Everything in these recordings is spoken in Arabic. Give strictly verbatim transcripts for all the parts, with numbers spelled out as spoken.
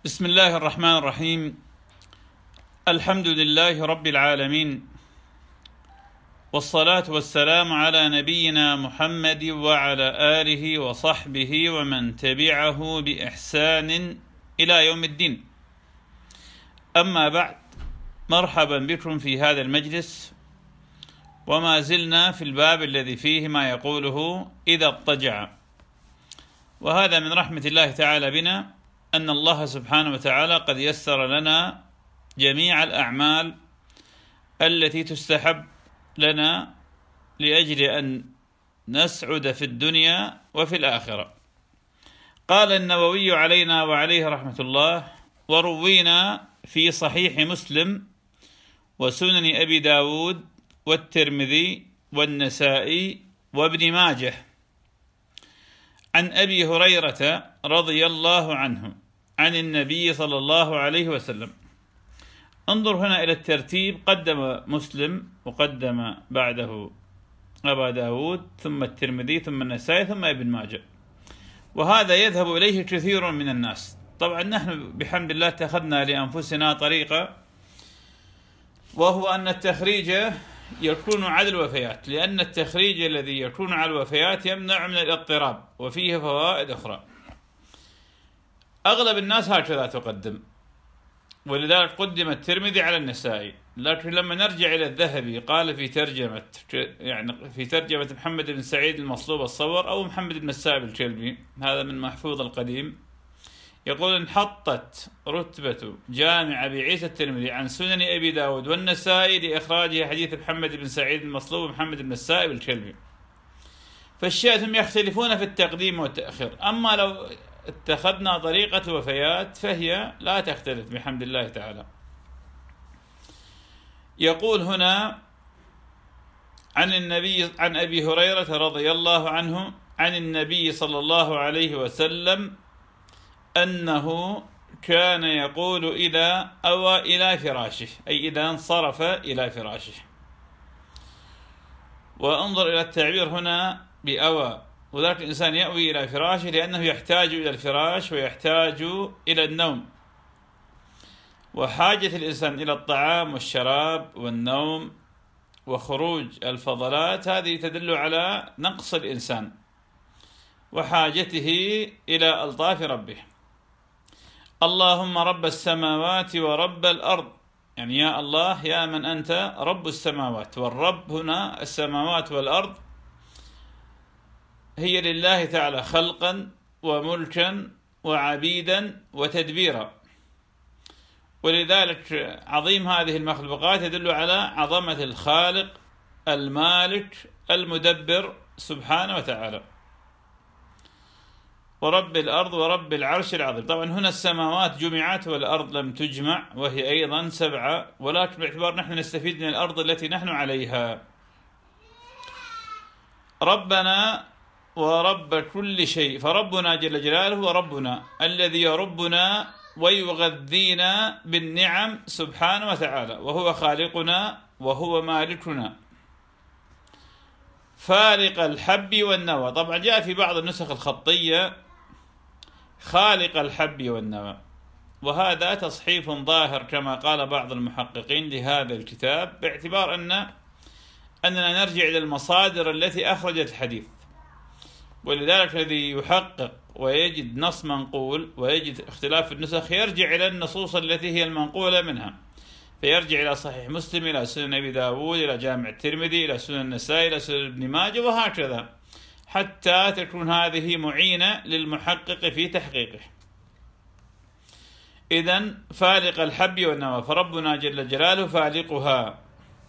بسم الله الرحمن الرحيم. الحمد لله رب العالمين، والصلاة والسلام على نبينا محمد وعلى آله وصحبه ومن تبعه بإحسان إلى يوم الدين. أما بعد، مرحبا بكم في هذا المجلس، وما زلنا في الباب الذي فيه ما يقوله إذا اضطجع. وهذا من رحمة الله تعالى بنا أن الله سبحانه وتعالى قد يسر لنا جميع الأعمال التي تستحب لنا لأجل أن نسعد في الدنيا وفي الآخرة. قال النووي علينا وعليه رحمة الله: وروينا في صحيح مسلم وسنن أبي داود والترمذي والنسائي وابن ماجه عن أبي هريرة رضي الله عنه عن النبي صلى الله عليه وسلم. انظر هنا إلى الترتيب: قدم مسلم وقدم بعده أبا داود ثم الترمذي ثم النسائي ثم ابن ماجه، وهذا يذهب إليه كثير من الناس. طبعا نحن بحمد الله اتخذنا لأنفسنا طريقة، وهو أن التخريج يكون على الوفيات، لأن التخريج الذي يكون على الوفيات يمنع من الاضطراب وفيه فوائد أخرى. أغلب الناس هكذا تقدم، ولذلك قدم الترمذي على النسائي. لكن لما نرجع إلى الذهبي قال في ترجمة يعني في ترجمة محمد بن سعيد المصلوب الصور أو محمد بن السائب الكلبي، هذا من محفوظ القديم، يقول: انحطت رتبة جامع أبي عيسى الترمذي عن سنن أبي داود والنسائي لإخراجه حديث محمد بن سعيد المصلوب ومحمد بن السائب الكلبي. فالشيء يختلفون في التقديم والتأخير. أما لو اتخذنا طريقة الوفيات فهي لا تختلف بحمد الله تعالى. يقول هنا عن النبي عن أبي هريرة رضي الله عنه عن النبي صلى الله عليه وسلم أنه كان يقول إذا أوى إلى فراشه، أي إذا انصرف إلى فراشه. وانظر إلى التعبير هنا بأوى، وذلك الإنسان يأوي إلى فراشه لأنه يحتاج إلى الفراش ويحتاج إلى النوم، وحاجة الإنسان إلى الطعام والشراب والنوم وخروج الفضلات هذه تدل على نقص الإنسان وحاجته إلى ألطاف ربه. اللهم رب السماوات ورب الأرض، يعني يا الله يا من أنت رب السماوات، والرب هنا السماوات والأرض هي لله تعالى خلقا وملكا وعبيدا وتدبيرا، ولذلك عظيم هذه المخلوقات يدل على عظمة الخالق المالك المدبر سبحانه وتعالى. ورب الأرض ورب العرش العظيم. طبعا هنا السماوات جمعت والأرض لم تجمع، وهي أيضا سبعة، ولكن باعتبار نحن نستفيد من الأرض التي نحن عليها. ربنا ورب كل شيء، فربنا جل جلاله هو ربنا الذي يربنا ويغذينا بالنعم سبحانه وتعالى، وهو خالقنا وهو مالكنا فالق الحب والنوى. طبعا جاء في بعض النسخ الخطية خالق الحب والنوى، وهذا تصحيف ظاهر كما قال بعض المحققين لهذا الكتاب، باعتبار أن أننا نرجع إلى المصادر التي أخرجت الحديث. ولذلك الذي يحقق ويجد نص منقول ويجد اختلاف في النسخ يرجع إلى النصوص التي هي المنقولة منها، فيرجع إلى صحيح مسلم، إلى سنن أبي داود، إلى جامع الترمذي، إلى سنن النسائي، إلى سنن ابن ماجه، وهكذا حتى تكون هذه معينة للمحقق في تحقيقه. إذن فالق الحب والنوى، فربنا جل جلاله فالقها،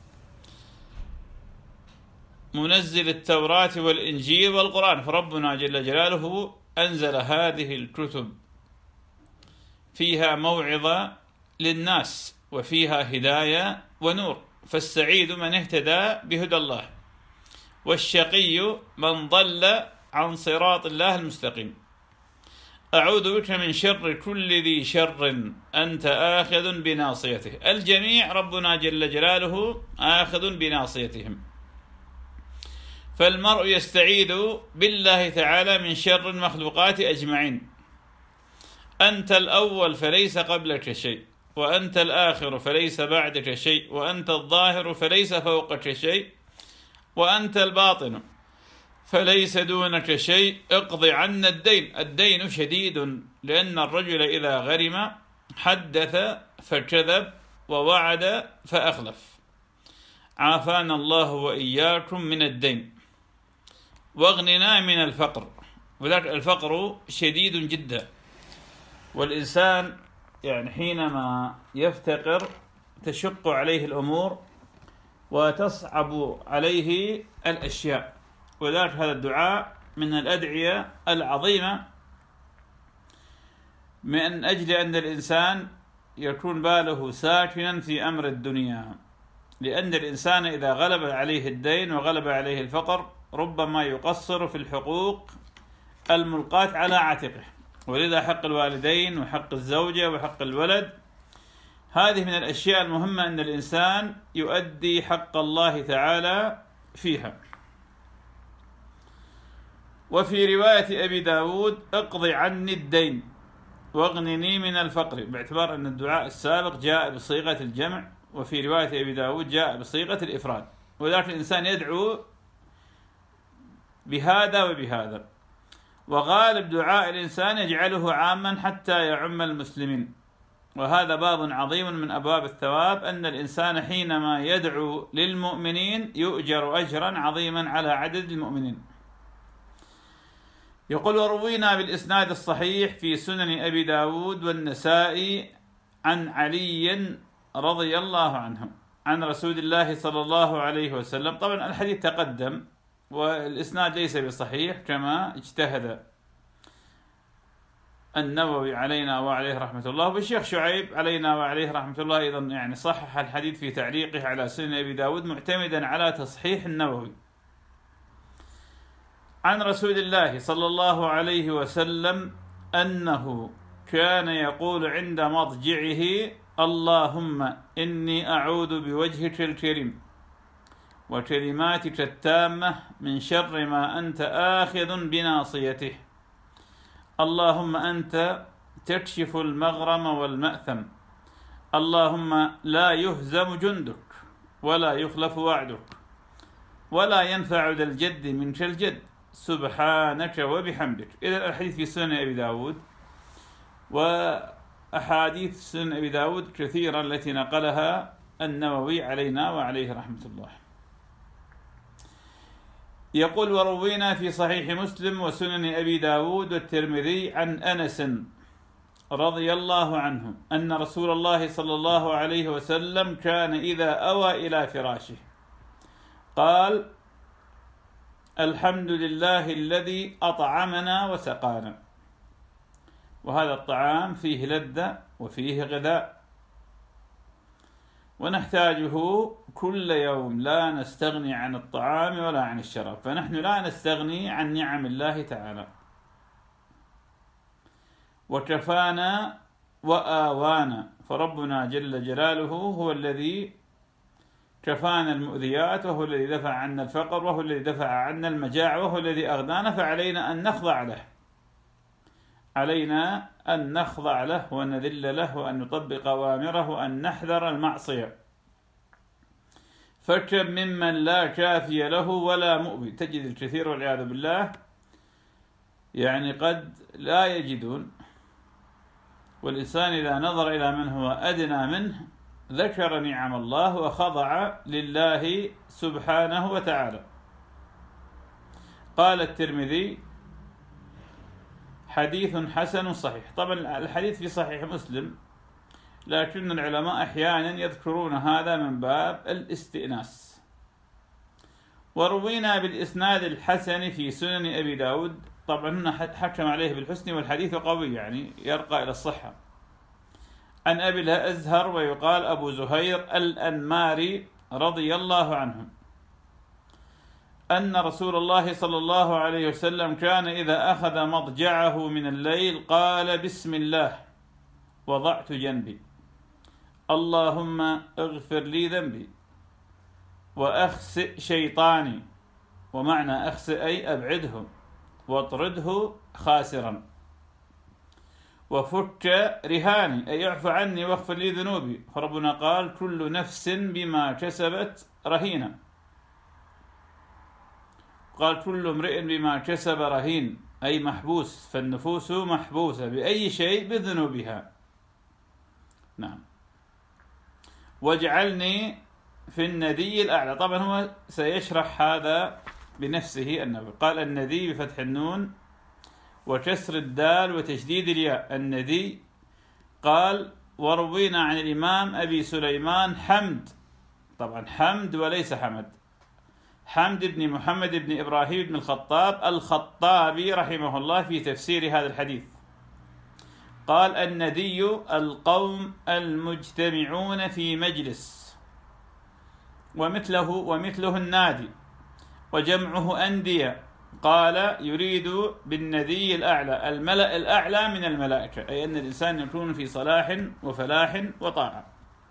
منزل التوراة والإنجيل والقرآن، فربنا جل جلاله أنزل هذه الكتب فيها موعظة للناس وفيها هداية ونور، فالسعيد من اهتدى بهدى الله، والشقي من ضل عن صراط الله المستقيم. أعوذ بك من شر كل ذي شر أنت آخذ بناصيته. الجميع ربنا جل جلاله آخذ بناصيتهم، فالمرء يستعيذ بالله تعالى من شر المخلوقات أجمعين. أنت الأول فليس قبلك شيء، وأنت الآخر فليس بعدك شيء، وأنت الظاهر فليس فوقك شيء، وأنت الباطن فليس دونك شيء. اقض عنا الدين. الدين شديد، لأن الرجل إذا غرم حدث فكذب ووعد فأخلف. عافانا الله وإياكم من الدين، واغننا من الفقر. وذلك الفقر شديد جدا، والإنسان يعني حينما يفتقر تشق عليه الأمور وتصعب عليه الأشياء. وذلك هذا الدعاء من الأدعية العظيمة، من أجل أن الإنسان يكون باله ساكنا في أمر الدنيا، لأن الإنسان إذا غلب عليه الدين وغلب عليه الفقر ربما يقصر في الحقوق الملقاة على عاتقه. ولذا حق الوالدين وحق الزوجة وحق الولد هذه من الأشياء المهمة أن الإنسان يؤدي حق الله تعالى فيها. وفي رواية أبي داود اقض عني الدين واغنني من الفقر، باعتبار أن الدعاء السابق جاء بصيغة الجمع، وفي رواية أبي داود جاء بصيغة الإفراد. وذلك الإنسان يدعو بهذا وبهذا. وغالب دعاء الإنسان يجعله عاما حتى يعم المسلمين، وهذا باب عظيم من أبواب الثواب، أن الإنسان حينما يدعو للمؤمنين يؤجر أجرا عظيما على عدد المؤمنين. يقول: وروينا بالإسناد الصحيح في سنن أبي داود والنسائي عن علي رضي الله عنه عن رسول الله صلى الله عليه وسلم. طبعا الحديث تقدم والإسناد ليس بصحيح كما اجتهد النووي علينا وعليه رحمة الله، والشيخ شعيب علينا وعليه رحمة الله أيضا يعني صحح الحديث في تعليقه على سنن أبي داود معتمدا على تصحيح النووي. عن رسول الله صلى الله عليه وسلم أنه كان يقول عند مضجعه: اللهم إني أعوذ بوجهك الكريم وكلماتك التامة من شر ما أنت آخذ بناصيته، اللهم أنت تكشف المغرم والمأثم، اللهم لا يهزم جندك ولا يخلف وعدك ولا ينفع ذا الجد منك الجد، سبحانك وبحمدك. إذا الحديث في سنن أبي داود، وأحاديث سنن أبي داود كثيرة التي نقلها النووي علينا وعليه رحمة الله. يقول: وروينا في صحيح مسلم وسنن أبي داود والترمذي عن أنس رضي الله عنه أن رسول الله صلى الله عليه وسلم كان إذا أوى إلى فراشه قال: الحمد لله الذي أطعمنا وسقانا. وهذا الطعام فيه لذة وفيه غذاء، ونحتاجه كل يوم، لا نستغني عن الطعام ولا عن الشراب، فنحن لا نستغني عن نعم الله تعالى. وكفانا وآوانا، فربنا جل جلاله هو الذي كفانا المؤذيات، وهو الذي دفع عنا الفقر، وهو الذي دفع عنا المجاعة، وهو الذي أغنانا، فعلينا أن نخضع له، علينا أن نخضع له ونذل له وأن نطبق أوامره وأن نحذر المعصية. فكم ممن لا كافي له ولا مؤوي. تجد الكثير والعياذ بالله يعني قد لا يجدون، والإنسان إذا نظر إلى من هو أدنى منه ذكر نعم الله وخضع لله سبحانه وتعالى. قال الترمذي: حديث حسن صحيح. طبعا الحديث في صحيح مسلم، لكن العلماء أحيانا يذكرون هذا من باب الاستئناس. وروينا بالإسناد الحسن في سنن أبي داود. طبعا هنا حكم عليه بالحسن والحديث قوي، يعني يرقى إلى الصحة. عن أبي الأزهر ويقال أبو زهير الأنماري رضي الله عنه أن رسول الله صلى الله عليه وسلم كان إذا أخذ مضجعه من الليل قال: بسم الله وضعت جنبي، اللهم اغفر لي ذنبي وأخسئ شيطاني. ومعنى أخسئ أي أبعده واطرده خاسرا. وفك رهاني، أي اعف عني واغفر لي ذنوبي. فربنا قال كل نفس بما كسبت رهينة، قال كل امرئ بما كسب رهين، أي محبوس، فالنفوس محبوسة بأي شيء بذنوبها. نعم. واجعلني في الندي الأعلى. طبعا هو سيشرح هذا بنفسه. النبي قال الندي بفتح النون وكسر الدال وتشديد الياء، الندي. قال وروينا عن الإمام أبي سليمان حمد، طبعا حمد وليس حمد، حمد بن محمد بن إبراهيم بن الخطاب الخطابي رحمه الله في تفسير هذا الحديث. قال الندي القوم المجتمعون في مجلس، ومثله ومثله النادي، وجمعه أندية. قال يريد بالندي الأعلى الملأ الأعلى من الملائكة، أي أن الإنسان يكون في صلاح وفلاح وطاعة.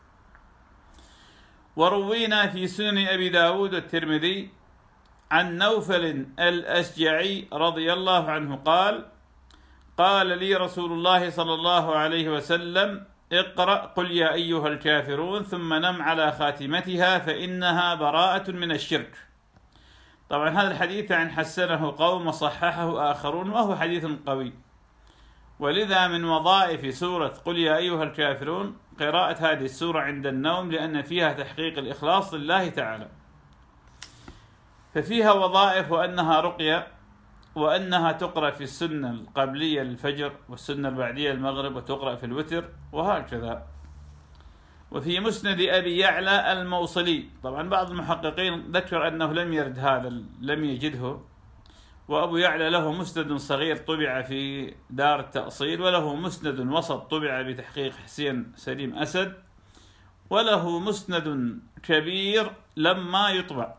وروينا في سنن أبي داود والترمذي عن نوفل الأشجعي رضي الله عنه قال قال لي رسول الله صلى الله عليه وسلم اقرأ قل يا أيها الكافرون ثم نم على خاتمتها فإنها براءة من الشرك. طبعا هذا الحديث عن حسنه قوم وصححه آخرون، وهو حديث قوي، ولذا من وظائف سورة قل يا أيها الكافرون قراءة هذه السورة عند النوم، لأن فيها تحقيق الإخلاص لله تعالى. ففيها وظائف، وأنها رقية، وأنها تقرأ في السنة القبلية للفجر والسنة البعدية للمغرب، وتقرأ في الوتر وهكذا. وفي مسند أبي يعلى الموصلي، طبعا بعض المحققين ذكر أنه لم يرد هذا، لم يجده. وأبو يعلى له مسند صغير طبع في دار التأصيل، وله مسند وسط طبع بتحقيق حسين سليم أسد، وله مسند كبير لما يطبع.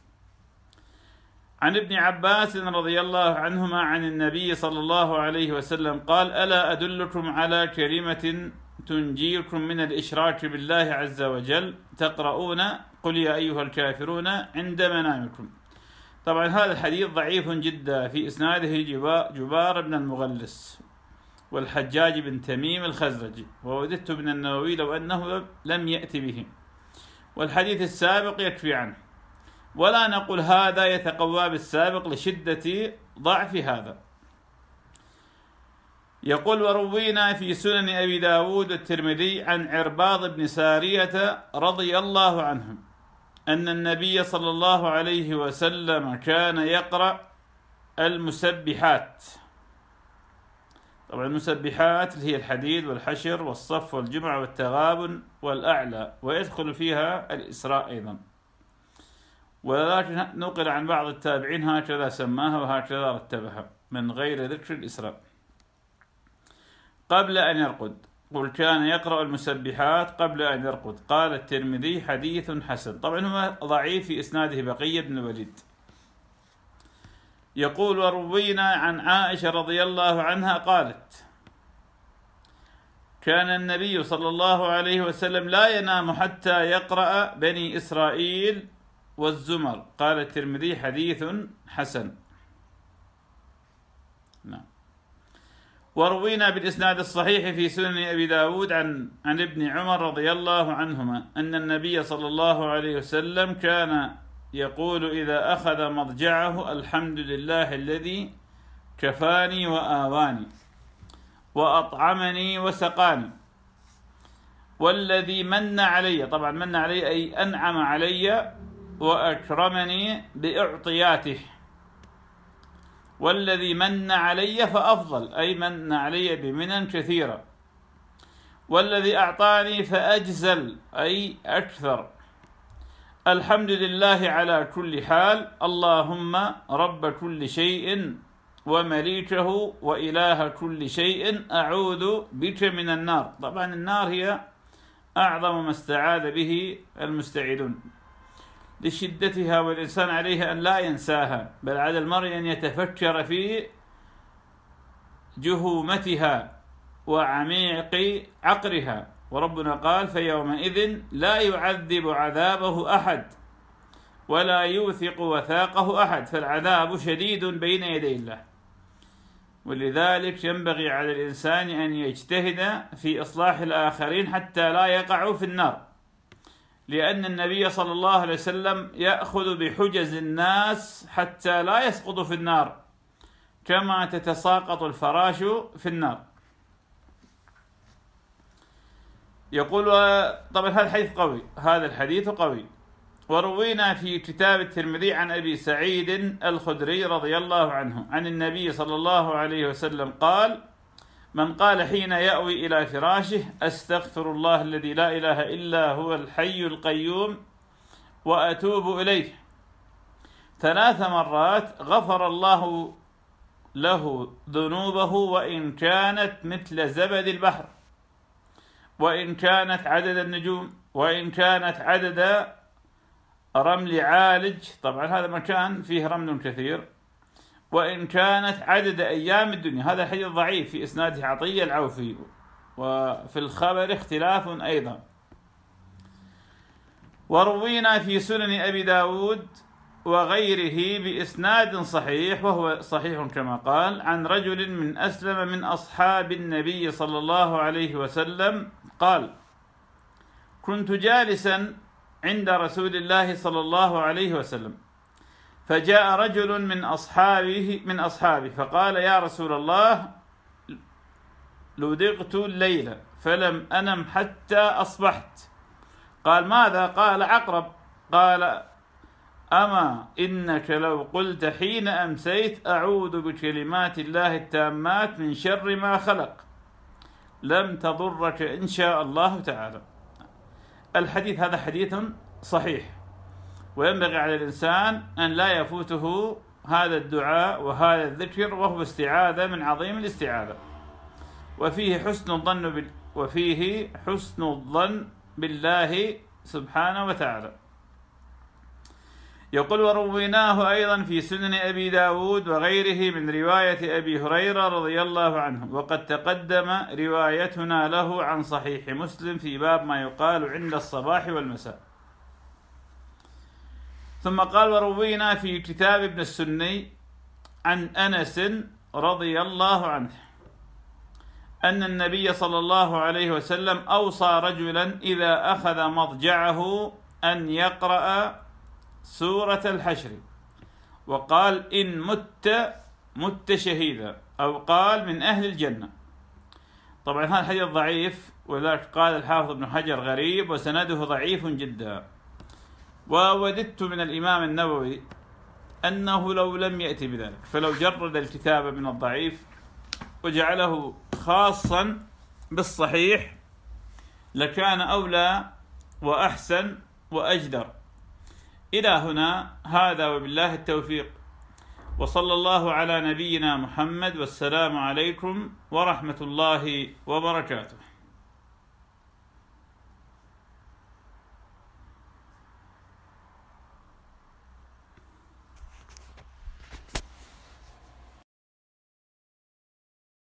عن ابن عباس رضي الله عنهما عن النبي صلى الله عليه وسلم قال ألا أدلكم على كلمة تنجيكم من الإشراك بالله عز وجل تقرؤون قل يا أيها الكافرون عند منامكم. طبعا هذا الحديث ضعيف جدا، في إسناده جبار بن المغلس والحجاج بن تميم الخزرجي، ووددت من النووي لو أنه لم يأتي به، والحديث السابق يكفي عنه، ولا نقول هذا يتقوى بالسابق لشدة ضعف هذا. يقول وروينا في سنن أبي داود الترمذي عن عرباض بن سارية رضي الله عنه أن النبي صلى الله عليه وسلم كان يقرأ المسبحات. طبعا المسبحات اللي هي الحديد والحشر والصف والجمع والتغابن والأعلى، ويدخل فيها الإسراء أيضا، ولكن نقل عن بعض التابعين هكذا سماها وهكذا رتبها من غير ذكر الإسراء. قبل أن يرقد، قل كان يقرأ المسبحات قبل أن يرقد. قال الترمذي حديث حسن. طبعا هو ضعيف في إسناده بقية بن الوليد. يقول وروينا عن عائشة رضي الله عنها قالت كان النبي صلى الله عليه وسلم لا ينام حتى يقرأ بني إسرائيل والزمر. قال الترمذي حديث حسن. نعم. وروينا بالإسناد الصحيح في سنن أبي داود عن عن ابن عمر رضي الله عنهما أن النبي صلى الله عليه وسلم كان يقول إذا أخذ مضجعه الحمد لله الذي كفاني وآواني وأطعمني وسقاني والذي من علي. طبعا من علي أي أنعم علي وأكرمني بإعطياته، والذي من علي فأفضل أي من علي بمنن كثيرة، والذي أعطاني فأجزل أي أكثر. الحمد لله على كل حال، اللهم رب كل شيء ومليكه وإله كل شيء أعوذ بك من النار. طبعا النار هي أعظم ما استعاذ به المستعيذون لشدتها، والإنسان عليه أن لا ينساها، بل على المرء أن يتفكر في جهومتها وعميق عقرها. وربنا قال فيومئذ لا يعذب عذابه أحد ولا يوثق وثاقه أحد، فالعذاب شديد بين يدي الله. ولذلك ينبغي على الإنسان أن يجتهد في إصلاح الآخرين حتى لا يقعوا في النار، لأن النبي صلى الله عليه وسلم يأخذ بحجز الناس حتى لا يسقطوا في النار كما تتساقط الفراش في النار. يقول طبعا هذا الحديث قوي، هذا الحديث قوي. وروينا في كتاب الترمذي عن أبي سعيد الخدري رضي الله عنه عن النبي صلى الله عليه وسلم قال: من قال حين يأوي إلى فراشه: أستغفر الله الذي لا إله إلا هو الحي القيوم وأتوب إليه، ثلاث مرات غفر الله له ذنوبه وإن كانت مثل زبد البحر، وإن كانت عدد النجوم، وإن كانت عدد رمل عالج، طبعا هذا مكان فيه رمل كثير، وإن كانت عدد أيام الدنيا. هذا الحديث ضعيف، في إسناده عطية العوفي، وفي الخبر اختلاف أيضا. وروينا في سنن أبي داود وغيره بإسناد صحيح، وهو صحيح كما قال، عن رجل من أسلم من أصحاب النبي صلى الله عليه وسلم قال: كنت جالسا عند رسول الله صلى الله عليه وسلم، فجاء رجل من أصحابه من أصحابه فقال: يا رسول الله، لدغت الليلة فلم أنم حتى أصبحت. قال: ماذا؟ قال: عقرب. قال: أما إنك لو قلت حين أمسيت: أعوذ بكلمات الله التامات من شر ما خلق، لم تضرك إن شاء الله تعالى. الحديث هذا حديث صحيح، وينبغي على الإنسان أن لا يفوته هذا الدعاء وهذا الذكر، وهو استعاذة من عظيم الاستعاذة، وفيه حسن الظن بال... وفيه حسن الظن بالله سبحانه وتعالى. يقول: ورويناه أيضا في سنن أبي داود وغيره من رواية أبي هريرة رضي الله عنه، وقد تقدم روايتنا له عن صحيح مسلم في باب ما يقال عند الصباح والمساء. ثم قال: وروينا في كتاب ابن السني عن أنس رضي الله عنه أن النبي صلى الله عليه وسلم أوصى رجلا إذا أخذ مضجعه أن يقرأ سورة الحشر، وقال: إن مت مت شهيدا، أو قال: من أهل الجنة. طبعا هذا الحديث ضعيف، ولذلك قال الحافظ ابن حجر غريب وسنده ضعيف جدا. ووددت من الإمام النووي أنه لو لم يأتي بذلك، فلو جرد الكتاب من الضعيف وجعله خاصا بالصحيح لكان أولى وأحسن وأجدر. إلى هنا هذا، وبالله التوفيق، وصلى الله على نبينا محمد، والسلام عليكم ورحمة الله وبركاته.